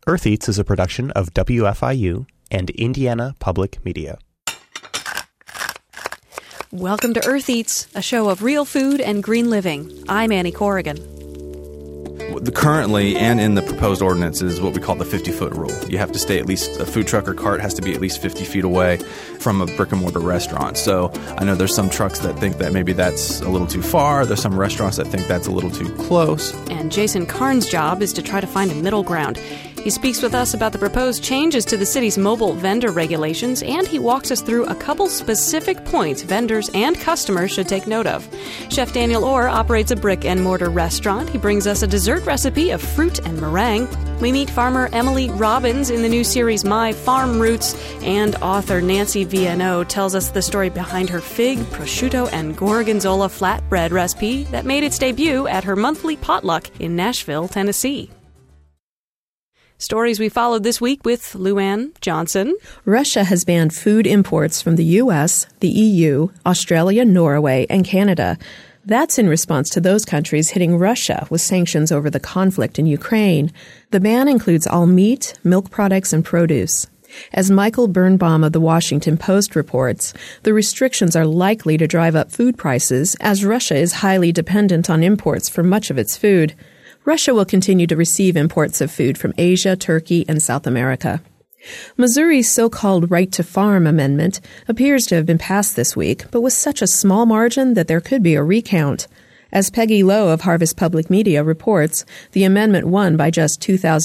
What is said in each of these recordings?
Earth Eats is a production of WFIU and Indiana Public Media. Welcome to Earth Eats, a show of real food and green living. I'm Annie Corrigan. Currently, and in the proposed ordinance, is what we call the 50-foot rule. You have to stay at least, a food truck or cart has to be at least 50 feet away from a brick-and-mortar restaurant. So I know there's some trucks that think that maybe that's a little too far. There's some restaurants that think that's a little too close. And Jason Karn's job is to try to find a middle ground. He speaks with us about the proposed changes to the city's mobile vendor regulations, and he walks us through a couple specific points vendors and customers should take note of. Chef Daniel Orr operates a brick-and-mortar restaurant. He brings us a dessert recipe of fruit and meringue. We meet farmer Emily Robbins in the new series My Farm Roots, and author Nancy Viano tells us the story behind her fig, prosciutto, and gorgonzola flatbread recipe that made its debut at her monthly potluck in Nashville, Tennessee. Stories we followed this week with Luann Johnson. Russia has banned food imports from the U.S., the EU, Australia, Norway, and Canada. That's in response to those countries hitting Russia with sanctions over the conflict in Ukraine. The ban includes all meat, milk products, and produce. As Michael Birnbaum of the Washington Post reports, the restrictions are likely to drive up food prices as Russia is highly dependent on imports for much of its food. Russia will continue to receive imports of food from Asia, Turkey, and South America. Missouri's so-called Right to Farm amendment appears to have been passed this week, but with such a small margin that there could be a recount. As Peggy Lowe of Harvest Public Media reports, the amendment won by just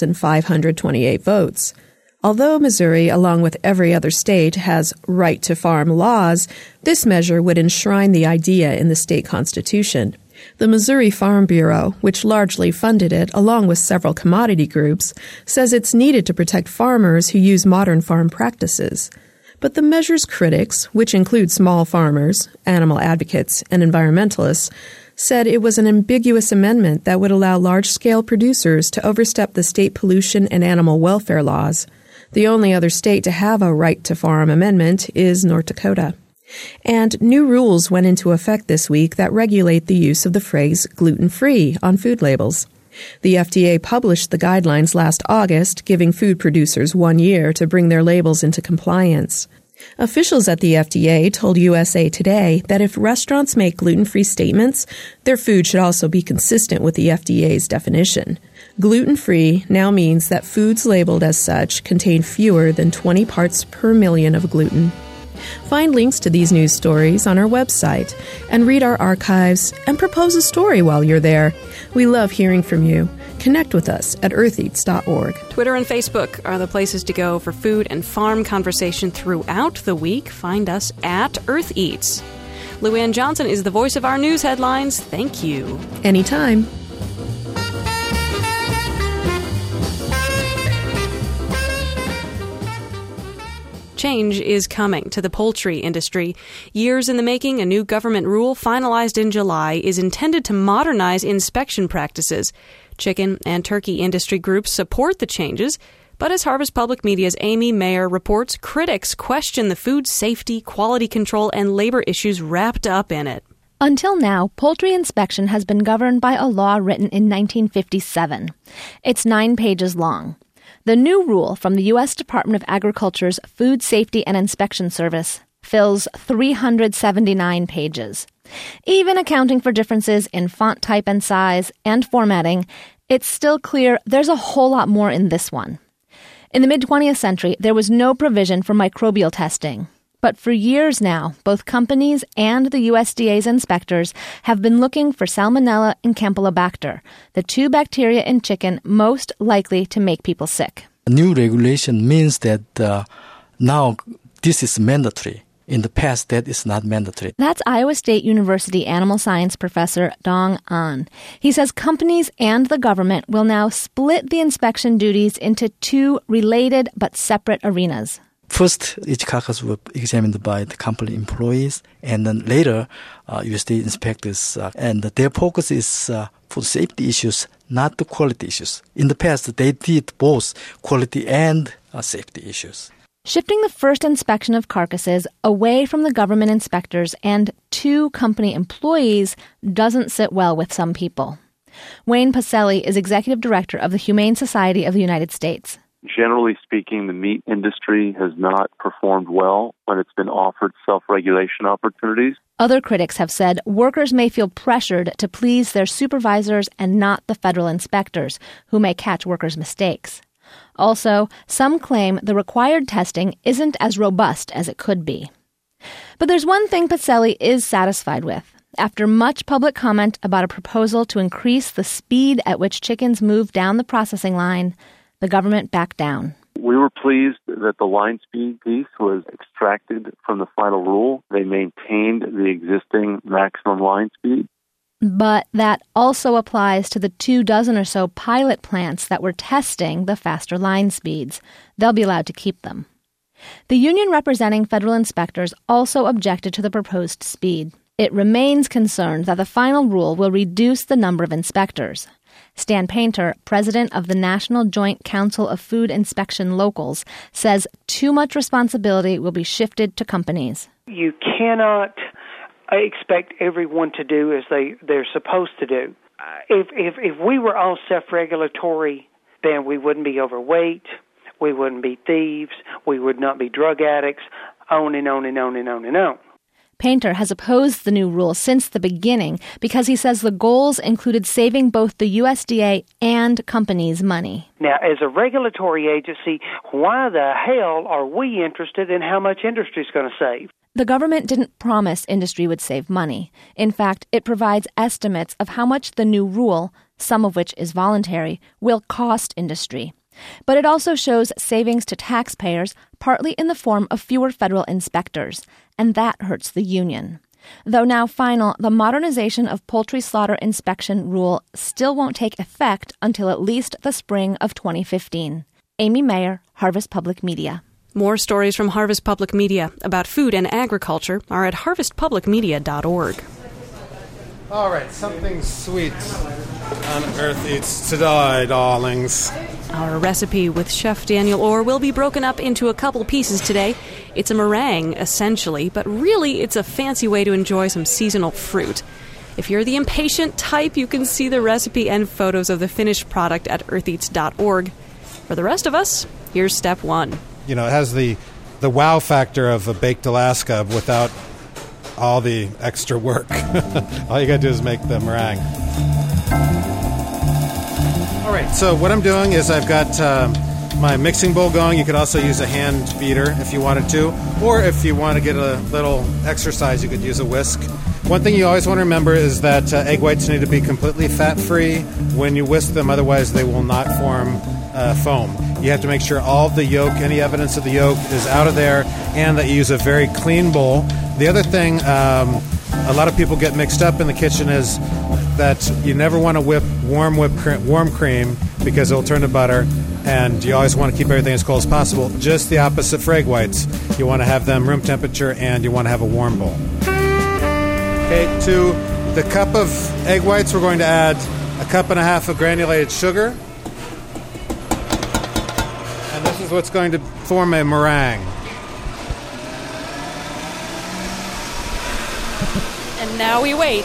2,528 votes. Although Missouri, along with every other state, has right to farm laws, this measure would enshrine the idea in the state constitution. The Missouri Farm Bureau, which largely funded it, along with several commodity groups, says it's needed to protect farmers who use modern farm practices. But the measure's critics, which include small farmers, animal advocates, and environmentalists, said it was an ambiguous amendment that would allow large-scale producers to overstep the state pollution and animal welfare laws. The only other state to have a right to farm amendment is North Dakota. And new rules went into effect this week that regulate the use of the phrase gluten-free on food labels. The FDA published the guidelines last August, giving food producers 1 year to bring their labels into compliance. Officials at the FDA told USA Today that if restaurants make gluten-free statements, their food should also be consistent with the FDA's definition. Gluten-free now means that foods labeled as such contain fewer than 20 parts per million of gluten. Find links to these news stories on our website and read our archives and propose a story while you're there. We love hearing from you. Connect with us at eartheats.org. Twitter and Facebook are the places to go for food and farm conversation throughout the week. Find us at Earth Eats. Luann Johnson is the voice of our news headlines. Thank you. Anytime. Change is coming to the poultry industry. Years in the making, a new government rule finalized in July is intended to modernize inspection practices. Chicken and turkey industry groups support the changes, but as Harvest Public Media's Amy Mayer reports, critics question the food safety, quality control, and labor issues wrapped up in it. Until now, poultry inspection has been governed by a law written in 1957. It's 9 pages long. The new rule from the U.S. Department of Agriculture's Food Safety and Inspection Service fills 379 pages. Even accounting for differences in font type and size and formatting, it's still clear there's a whole lot more in this one. In the mid-20th century, there was no provision for microbial testing. But for years now, both companies and the USDA's inspectors have been looking for Salmonella and Campylobacter, the 2 bacteria in chicken most likely to make people sick. New regulation means that now this is mandatory. In the past, that is not mandatory. That's Iowa State University animal science professor Dong An. He says companies and the government will now split the inspection duties into 2 related but separate arenas. First, each carcass will be examined by the company employees, and then later, USDA inspectors. And their focus is food safety issues, not the quality issues. In the past, they did both quality and safety issues. Shifting the first inspection of carcasses away from the government inspectors and to company employees doesn't sit well with some people. Wayne Pacelli is executive director of the Humane Society of the United States. Generally speaking, the meat industry has not performed well when it's been offered self-regulation opportunities. Other critics have said workers may feel pressured to please their supervisors and not the federal inspectors, who may catch workers' mistakes. Also, some claim the required testing isn't as robust as it could be. But there's one thing Pacelli is satisfied with. After much public comment about a proposal to increase the speed at which chickens move down the processing line, the government backed down. We were pleased that the line speed piece was extracted from the final rule. They maintained the existing maximum line speed. But that also applies to the 24 or so pilot plants that were testing the faster line speeds. They'll be allowed to keep them. The union representing federal inspectors also objected to the proposed speed. It remains concerned that the final rule will reduce the number of inspectors. Stan Painter, president of the National Joint Council of Food Inspection Locals, says too much responsibility will be shifted to companies. You cannot expect everyone to do as they're supposed to do. If we were all self-regulatory, then we wouldn't be overweight, we wouldn't be thieves, we would not be drug addicts, on and on and on and on and on. Painter has opposed the new rule since the beginning because he says the goals included saving both the USDA and companies money. Now, as a regulatory agency, why the hell are we interested in how much industry is going to save? The government didn't promise industry would save money. In fact, it provides estimates of how much the new rule, some of which is voluntary, will cost industry. But it also shows savings to taxpayers, partly in the form of fewer federal inspectors, and that hurts the union. Though now final, the modernization of poultry slaughter inspection rule still won't take effect until at least the spring of 2015. Amy Mayer, Harvest Public Media. More stories from Harvest Public Media about food and agriculture are at harvestpublicmedia.org. All right, something sweet on Earth Eats Today, darlings. Our recipe with Chef Daniel Orr will be broken up into a couple pieces today. It's a meringue, essentially, but really it's a fancy way to enjoy some seasonal fruit. If you're the impatient type, you can see the recipe and photos of the finished product at eartheats.org. For the rest of us, here's step one. You know, it has the wow factor of a baked Alaska without all the extra work. All you got to do is make the meringue. All right, so what I'm doing is I've got my mixing bowl going. You could also use a hand beater if you wanted to, or if you want to get a little exercise, you could use a whisk. One thing you always want to remember is that egg whites need to be completely fat-free when you whisk them, otherwise they will not form foam. You have to make sure all of the yolk, any evidence of the yolk, is out of there, and that you use a very clean bowl. The other thing a lot of people get mixed up in the kitchen is that you never want to whip warm cream because it'll turn to butter, and you always want to keep everything as cold as possible. Just the opposite for egg whites. You want to have them room temperature, and you want to have a warm bowl. Okay, to the cup of egg whites, we're going to add a cup and a half of granulated sugar. And this is what's going to form a meringue. And now we wait.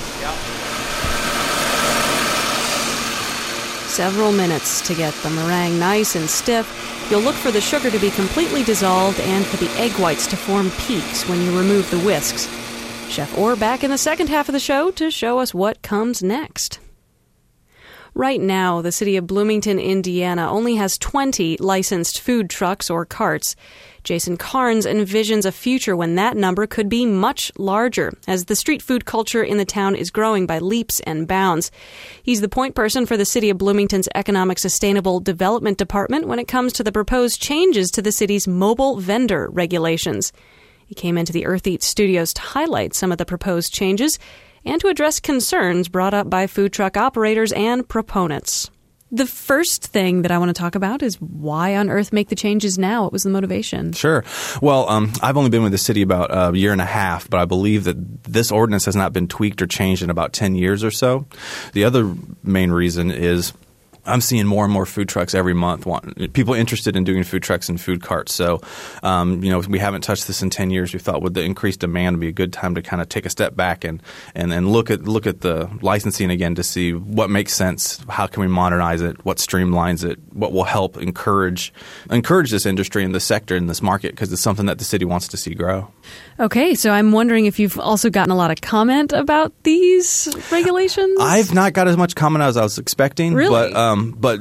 Several minutes to get the meringue nice and stiff. You'll look for the sugar to be completely dissolved and for the egg whites to form peaks when you remove the whisks. Chef Orr back in the second half of the show to show us what comes next. Right now, the city of Bloomington, Indiana, only has 20 licensed food trucks or carts. Jason Carnes envisions a future when that number could be much larger, as the street food culture in the town is growing by leaps and bounds. He's the point person for the city of Bloomington's Economic Sustainable Development Department when it comes to the proposed changes to the city's mobile vendor regulations. He came into the Earth Eats studios to highlight some of the proposed changes and to address concerns brought up by food truck operators and proponents. The first thing that I want to talk about is why on earth make the changes now? What was the motivation? Sure. Well, I've only been with the city about a year and a half, but I believe that this ordinance has not been tweaked or changed in about 10 years or so. The other main reason is I'm seeing more and more food trucks every month. People interested in doing food trucks and food carts. So, we haven't touched this in 10 years. We thought with the increased demand, it'd be a good time to kind of take a step back and look at the licensing again to see what makes sense. How can we modernize it? What streamlines it? What will help encourage this industry and this sector in this market, because it's something that the city wants to see grow. Okay, so I'm wondering if you've also gotten a lot of comment about these regulations? I've not got as much comment as I was expecting. Really? But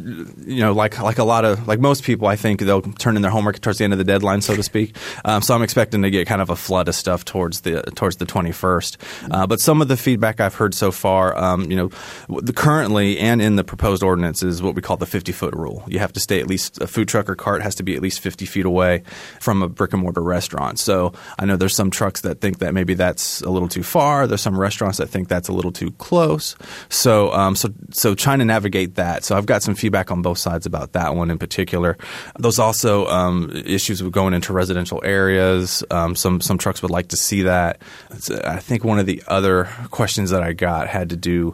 like most people, I think they'll turn in their homework towards the end of the deadline, so to speak. So I'm expecting to get kind of a flood of stuff towards the 21st. But some of the feedback I've heard so far, currently and in the proposed ordinance is what we call the 50-foot rule. You have to stay at least – a food truck or cart has to be at least 50 feet away from a brick-and-mortar restaurant. So I know there's some trucks that think that maybe that's a little too far. There's some restaurants that think that's a little too close. So trying to navigate that. So I've got some feedback on both sides about that one in particular. There's also issues with going into residential areas. Some trucks would like to see that. I think one of the other questions that I got had to do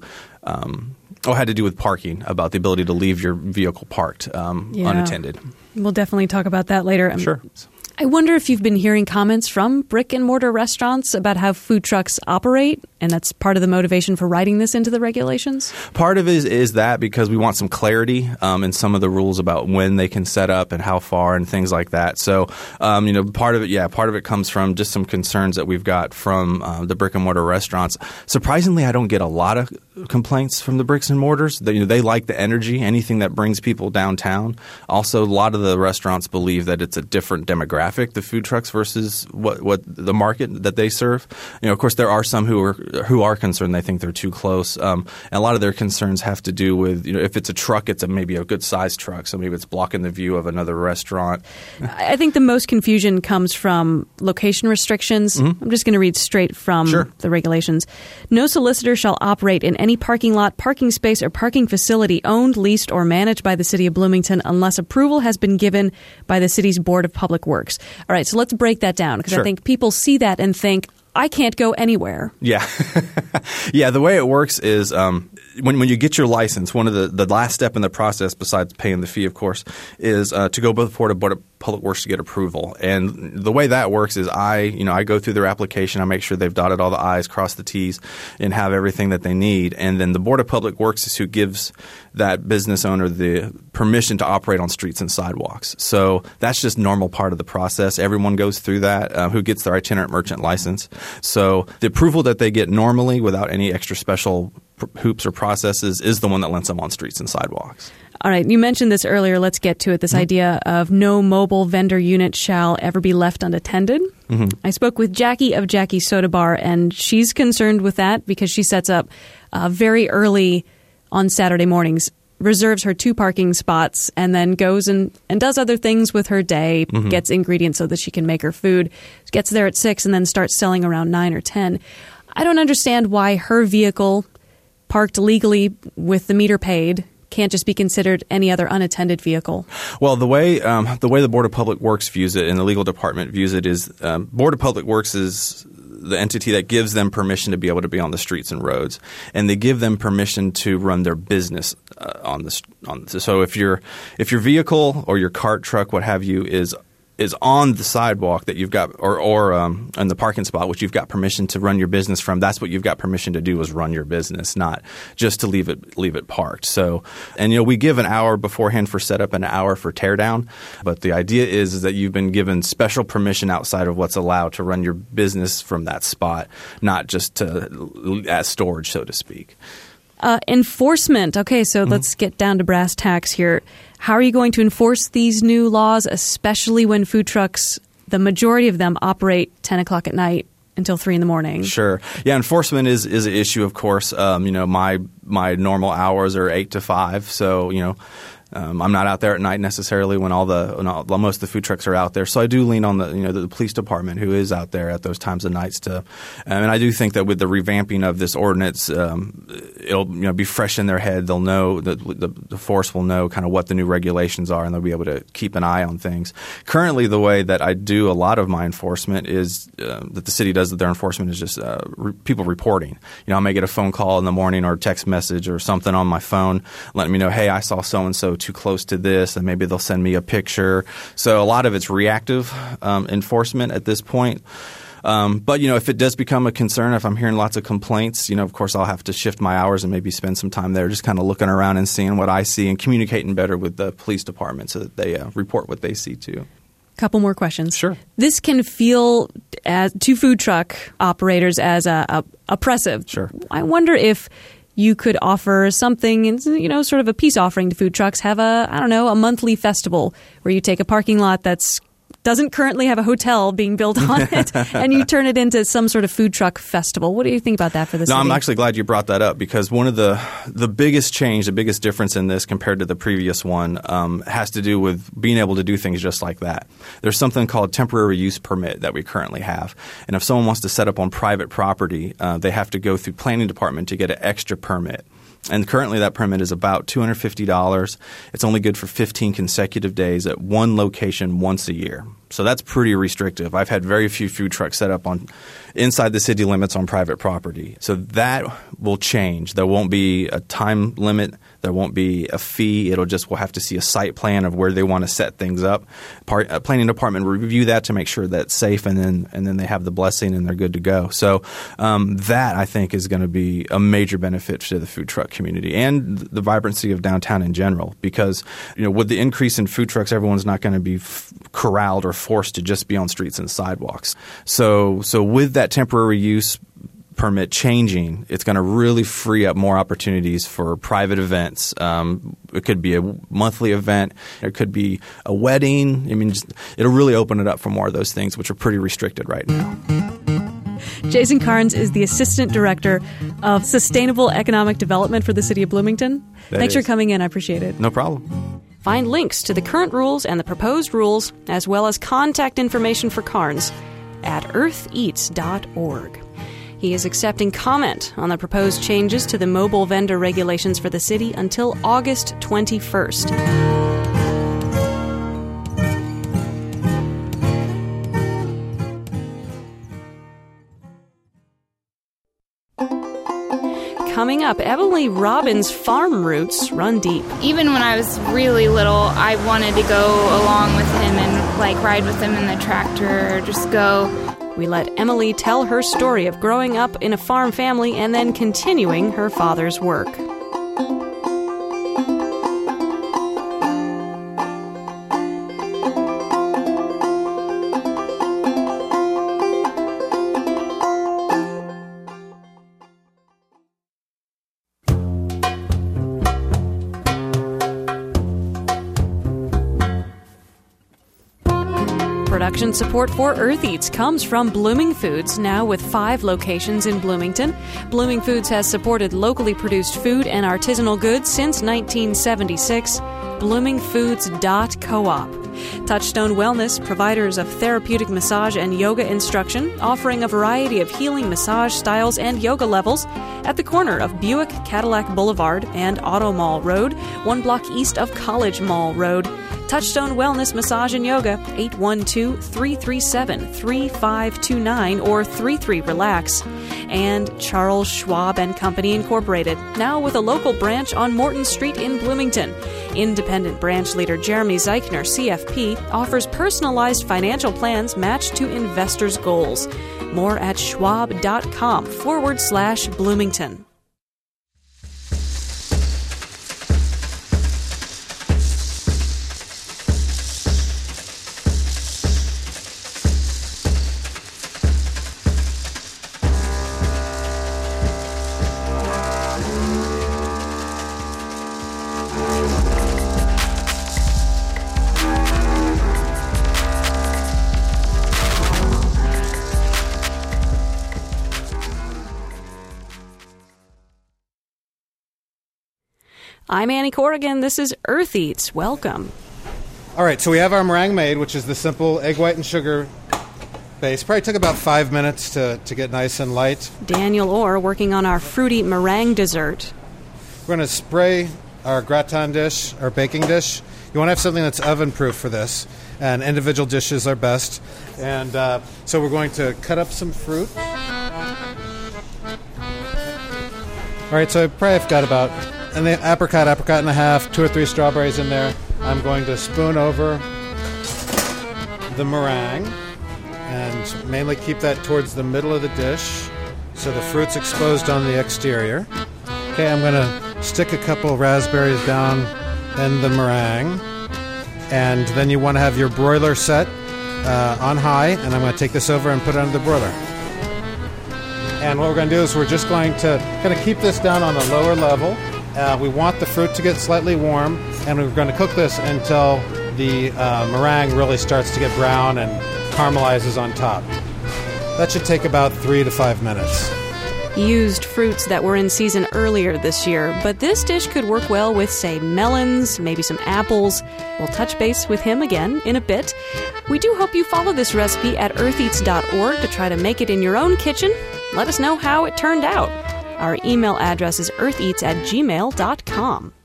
with parking, about the ability to leave your vehicle parked unattended. We'll definitely talk about that later. Sure. I wonder if you've been hearing comments from brick and mortar restaurants about how food trucks operate, and that's part of the motivation for writing this into the regulations? Part of it is that because we want some clarity in some of the rules about when they can set up and how far and things like that. So, part of it comes from just some concerns that we've got from the brick and mortar restaurants. Surprisingly, I don't get a lot of complaints from the bricks and mortars. They like the energy, anything that brings people downtown. Also, a lot of the restaurants believe that it's a different demographic, the food trucks versus what the market that they serve. Of course, there are some who are concerned. They think they're too close. And a lot of their concerns have to do with, if it's a truck, it's maybe a good sized truck. So maybe it's blocking the view of another restaurant. I think the most confusion comes from location restrictions. Mm-hmm. I'm just going to read straight from the regulations. No solicitor shall operate in any parking lot, parking space, or parking facility owned, leased, or managed by the City of Bloomington unless approval has been given by the city's Board of Public Works. All right, so let's break that down, because I think people see that and think, I can't go anywhere. Yeah. Yeah, the way it works is when you get your license, one of the last step in the process, besides paying the fee, of course, is to go before the Board of Public Works to get approval. And the way that works is I go through their application. I make sure they've dotted all the I's, crossed the T's, and have everything that they need. And then the Board of Public Works is who gives that business owner the permission to operate on streets and sidewalks. So that's just normal part of the process. Everyone goes through that who gets their itinerant merchant license. So the approval that they get normally without any extra special hoops or processes is the one that lets them on streets and sidewalks. All right. You mentioned this earlier. Let's get to it. This idea of no mobile vendor unit shall ever be left unattended. Mm-hmm. I spoke with Jackie of Jackie's Soda Bar, and she's concerned with that because she sets up very early on Saturday mornings, reserves her 2 parking spots, and then goes and does other things with her day, gets ingredients so that she can make her food, gets there at 6, and then starts selling around 9 or 10. I don't understand why her vehicle, parked legally with the meter paid, can't just be considered any other unattended vehicle. Well, the way the Board of Public Works views it and the legal department views it is Board of Public Works is the entity that gives them permission to be able to be on the streets and roads, and they give them permission to run their business So if your vehicle or your cart, truck, what have you, is on the sidewalk that you've got, or in the parking spot, which you've got permission to run your business from, that's what you've got permission to do, is run your business, not just to leave it parked. So, and we give an hour beforehand for setup and an hour for teardown, but the idea is that you've been given special permission outside of what's allowed to run your business from that spot, not just as storage, so to speak. Enforcement. Okay, so let's get down to brass tacks here. How are you going to enforce these new laws, especially when food trucks, the majority of them, operate 10 o'clock at night until 3 in the morning? Sure. Yeah, enforcement is an issue, of course. My normal hours are 8 to 5, so I'm not out there at night necessarily when most of the food trucks are out there. So I do lean on the police department who is out there at those times of nights and I do think that with the revamping of this ordinance, it'll be fresh in their head. They'll know that the force will know kind of what the new regulations are, and they'll be able to keep an eye on things. Currently, the way that I do a lot of my enforcement is that the city does their enforcement is just people reporting. I may get a phone call in the morning or a text message or something on my phone letting me know, hey, I saw so-and-so too close to this, and maybe they'll send me a picture. So a lot of it's reactive enforcement at this point. But, if it does become a concern, if I'm hearing lots of complaints, of course I'll have to shift my hours and maybe spend some time there just kind of looking around and seeing what I see and communicating better with the police department so that they report what they see too. Couple more questions. Sure. This can feel to food truck operators as oppressive. Sure. I wonder if you could offer something, sort of a peace offering to food trucks, have a monthly festival where you take a parking lot that's doesn't currently have a hotel being built on it, and you turn it into some sort of food truck festival. What do you think about that for the city? No, I'm actually glad you brought that up because one of the biggest change, the biggest difference in this compared to the previous one has to do with being able to do things just like that. There's something called temporary use permit that we currently have, and if someone wants to set up on private property, they have to go through planning department to get an extra permit. And currently that permit is about $250. It's only good for 15 consecutive days at one location once a year. So that's pretty restrictive. I've had very few food trucks set up inside the city limits on private property. So that will change. There won't be a time limit. There won't be a fee. We'll have to see a site plan of where they want to set things up. Planning department will review that to make sure that it's safe, and then they have the blessing and they're good to go. So that I think is going to be a major benefit to the food truck community and the vibrancy of downtown in general. Because with the increase in food trucks, everyone's not going to be corralled or forced to just be on streets and sidewalks. So with that temporary use permit changing, it's going to really free up more opportunities for private events. It could be a monthly event. It could be a wedding. It'll really open it up for more of those things, which are pretty restricted right now. Jason Carnes is the Assistant Director of Sustainable Economic Development for the City of Bloomington. Thanks for coming in. I appreciate it. No problem. Find links to the current rules and the proposed rules, as well as contact information for Carnes at eartheats.org. He is accepting comment on the proposed changes to the mobile vendor regulations for the city until August 21st. Coming up, Emily Robbins' farm roots run deep. Even when I was really little, I wanted to go along with him and ride with him in the tractor or just go. We let Emily tell her story of growing up in a farm family and then continuing her father's work. Production support for Earth Eats comes from Blooming Foods, now with 5 locations in Bloomington. Blooming Foods has supported locally produced food and artisanal goods since 1976. BloomingFoods.coop. Touchstone Wellness, providers of therapeutic massage and yoga instruction, offering a variety of healing massage styles and yoga levels at the corner of Buick Cadillac Boulevard and Auto Mall Road, 1 block east of College Mall Road. Touchstone Wellness Massage and Yoga, 812-337-3529 or 33RELAX. And Charles Schwab and Company Incorporated, now with a local branch on Morton Street in Bloomington. Independent branch leader Jeremy Zeichner, CFP, offers personalized financial plans matched to investors' goals. More at schwab.com/Bloomington. I'm Annie Corrigan. This is Earth Eats. Welcome. All right, so we have our meringue made, which is the simple egg white and sugar base. Probably took about 5 minutes to get nice and light. Daniel Orr working on our fruity meringue dessert. We're going to spray our gratin dish, our baking dish. You want to have something that's oven-proof for this, and individual dishes are best. And so we're going to cut up some fruit. All right, so I probably have got about an apricot and a half, 2 or 3 strawberries in there. I'm going to spoon over the meringue and mainly keep that towards the middle of the dish so the fruit's exposed on the exterior. Okay, I'm going to stick a couple raspberries down in the meringue. And then you want to have your broiler set on high, and I'm going to take this over and put it under the broiler. And what we're going to do is we're just going to kind of keep this down on a lower level. We want the fruit to get slightly warm, and we're going to cook this until the meringue really starts to get brown and caramelizes on top. That should take about 3 to 5 minutes. Used fruits that were in season earlier this year, but this dish could work well with, say, melons, maybe some apples. We'll touch base with him again in a bit. We do hope you follow this recipe at eartheats.org to try to make it in your own kitchen. Let us know how it turned out. Our email address is eartheats@gmail.com.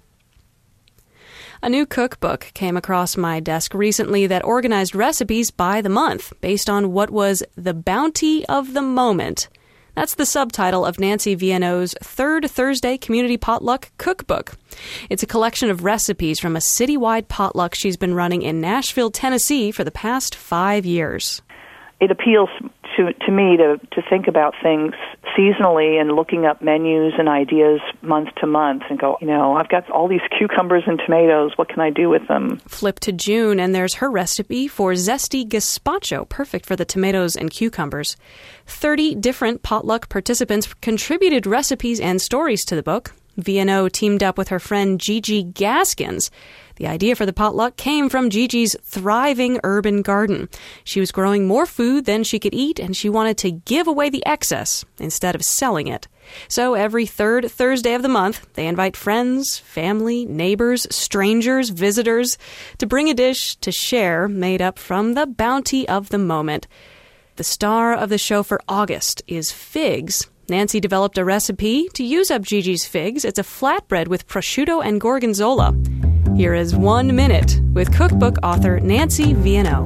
A new cookbook came across my desk recently that organized recipes by the month based on what was the bounty of the moment. That's the subtitle of Nancy Viano's Third Thursday Community Potluck Cookbook. It's a collection of recipes from a citywide potluck she's been running in Nashville, Tennessee for the past 5 years. It appeals to me to think about things seasonally and looking up menus and ideas month to month and go, I've got all these cucumbers and tomatoes. What can I do with them? Flip to June, and there's her recipe for zesty gazpacho, perfect for the tomatoes and cucumbers. 30 different potluck participants contributed recipes and stories to the book. Viano teamed up with her friend Gigi Gaskins. The idea for the potluck came from Gigi's thriving urban garden. She was growing more food than she could eat, and she wanted to give away the excess instead of selling it. So every third Thursday of the month, they invite friends, family, neighbors, strangers, visitors to bring a dish to share made up from the bounty of the moment. The star of the show for August is figs. Nancy developed a recipe to use up Gigi's figs. It's a flatbread with prosciutto and gorgonzola. Here is 1 minute with cookbook author Nancy Viano.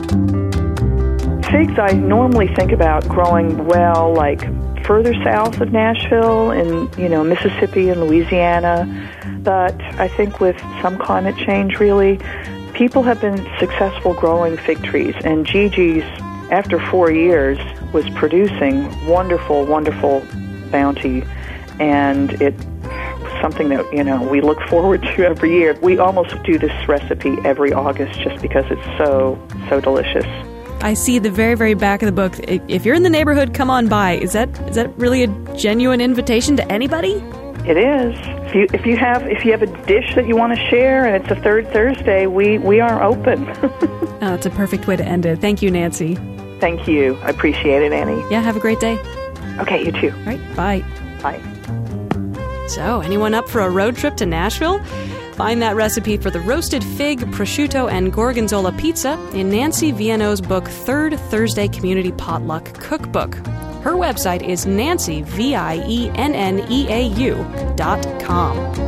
Figs I normally think about growing like further south of Nashville in, Mississippi and Louisiana. But I think with some climate change, really, people have been successful growing fig trees. And Gigi's, after 4 years, was producing wonderful, wonderful bounty. And it something that, we look forward to every year. We almost do this recipe every August just because it's so delicious. I see the very, very back of the book. If you're in the neighborhood, come on by. Is that really a genuine invitation to anybody? It is. If you have a dish that you want to share and it's a third Thursday, we are open. It's a perfect way to end it. Thank you, Nancy. Thank you. I appreciate it, Annie. Yeah, have a great day. Okay, you too. All right, bye. Bye. So, anyone up for a road trip to Nashville? Find that recipe for the roasted fig, prosciutto, and gorgonzola pizza in Nancy Viano's book, Third Thursday Community Potluck Cookbook. Her website is nancyvienneau.com.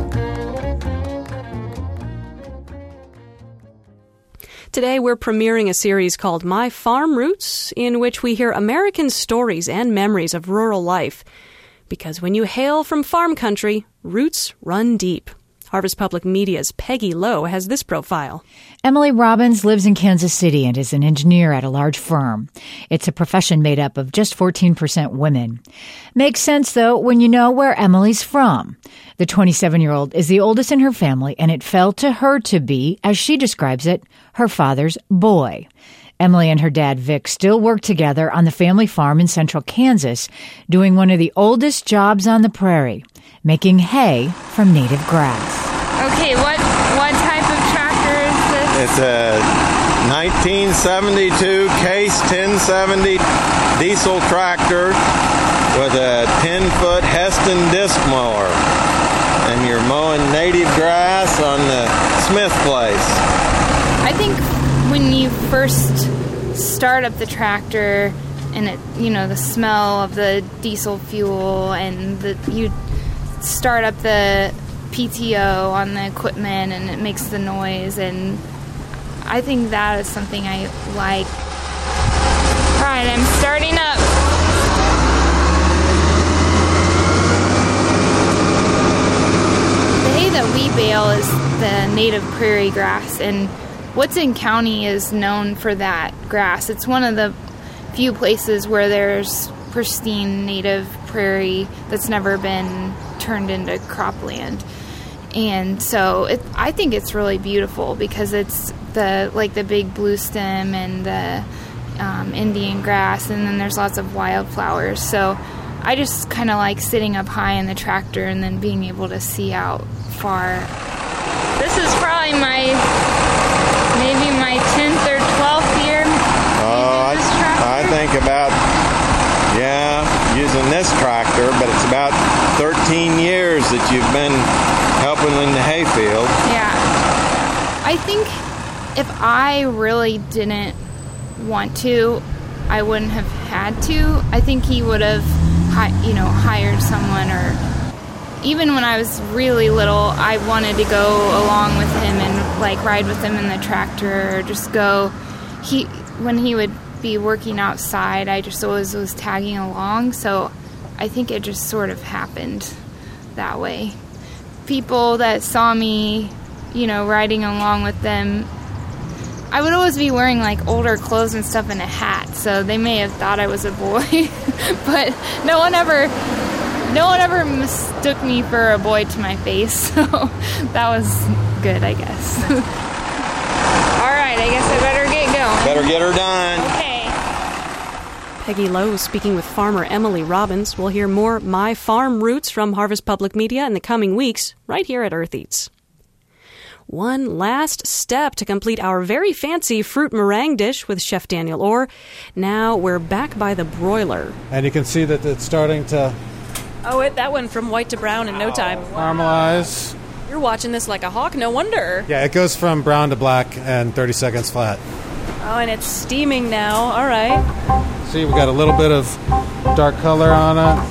Today, we're premiering a series called My Farm Roots, in which we hear American stories and memories of rural life. Because when you hail from farm country, roots run deep. Harvest Public Media's Peggy Lowe has this profile. Emily Robbins lives in Kansas City and is an engineer at a large firm. It's a profession made up of just 14% women. Makes sense, though, when you know where Emily's from. The 27-year-old is the oldest in her family, and it fell to her to be, as she describes it, her father's boy. Emily and her dad, Vic, still work together on the family farm in central Kansas, doing one of the oldest jobs on the prairie, making hay from native grass. Okay, what type of tractor is this? It's a 1972 Case 1070 diesel tractor with a 10-foot Heston disc mower. and you're mowing native grass on the Smith place? I think when you first start up the tractor and it, the smell of the diesel fuel and you start up the PTO on the equipment and it makes the noise, and I think that is something I like. All right, I'm starting up. The hay that we bale is the native prairie grass, and Woodson County is known for that grass. It's one of the few places where there's pristine native prairie that's never been turned into cropland. And so I think it's really beautiful because it's the big blue stem and the Indian grass, and then there's lots of wildflowers. So I just kind of like sitting up high in the tractor and then being able to see out far. This is probably maybe my 10th or 12th year using this tractor. I think about, using this tractor, but it's about 13 years that you've been helping in the hayfield. Yeah. I think if I really didn't want to, I wouldn't have had to. I think he would have, hired someone, or even when I was really little, I wanted to go along with him and ride with him in the tractor, or just go. When he would be working outside, I just always was tagging along. So I think it just sort of happened that way. People that saw me, riding along with them, I would always be wearing older clothes and stuff and a hat, so they may have thought I was a boy, but no one ever mistook me for a boy to my face, so that was good, I guess. All right, I guess I better get going. Better get her done. Okay. Peggy Lowe speaking with farmer Emily Robbins. We'll hear more My Farm Roots from Harvest Public Media in the coming weeks, right here at Earth Eats. One last step to complete our very fancy fruit meringue dish with Chef Daniel Orr. Now we're back by the broiler. And you can see that it's starting to... that went from white to brown in no time. Caramelize. You're watching this like a hawk, no wonder. Yeah, it goes from brown to black in 30 seconds flat. Oh, and it's steaming now. All right. See, we got a little bit of dark color on it.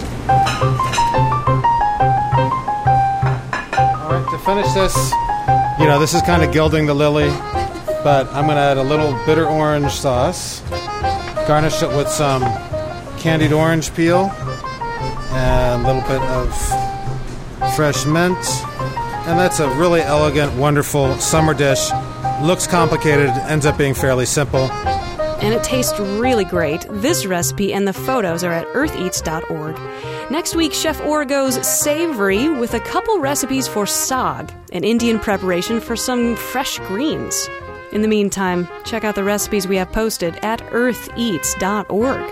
All right, to finish this, this is kind of gilding the lily, but I'm going to add a little bitter orange sauce, garnish it with some candied orange peel, and a little bit of fresh mint. And that's a really elegant, wonderful summer dish. Looks complicated, ends up being fairly simple. And it tastes really great. This recipe and the photos are at eartheats.org. Next week, Chef Orr goes savory with a couple recipes for saag, an Indian preparation for some fresh greens. In the meantime, check out the recipes we have posted at eartheats.org.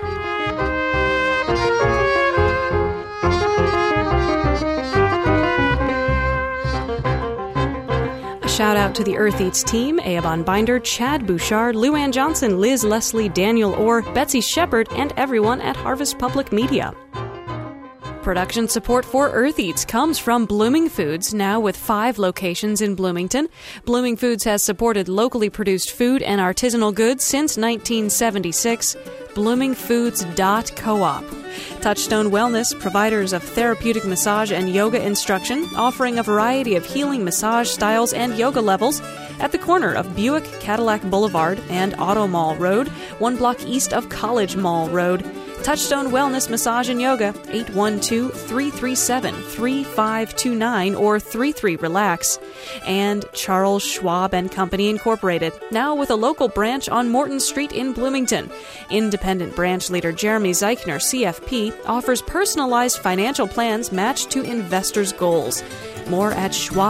Shout out to the Earth Eats team, Eobon Binder, Chad Bouchard, Luann Johnson, Liz Leslie, Daniel Orr, Betsy Shepard, and everyone at Harvest Public Media. Production support for Earth Eats comes from Blooming Foods, now with 5 locations in Bloomington. Blooming Foods has supported locally produced food and artisanal goods since 1976. bloomingfoods.coop. Touchstone Wellness, providers of therapeutic massage and yoga instruction, offering a variety of healing massage styles and yoga levels at the corner of Buick Cadillac Boulevard and Auto Mall Road, 1 block east of College Mall Road. Touchstone Wellness Massage and Yoga, 812-337-3529 or 33RELAX. And Charles Schwab and Company Incorporated, now with a local branch on Morton Street in Bloomington. Independent branch leader Jeremy Zeichner, CFP, offers personalized financial plans matched to investors' goals. More at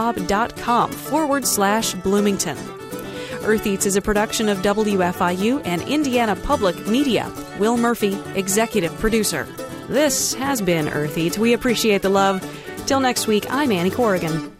schwab.com/Bloomington. Earth Eats is a production of WFIU and Indiana Public Media. Will Murphy, executive producer. This has been Earth Eats. We appreciate the love. Till next week, I'm Annie Corrigan.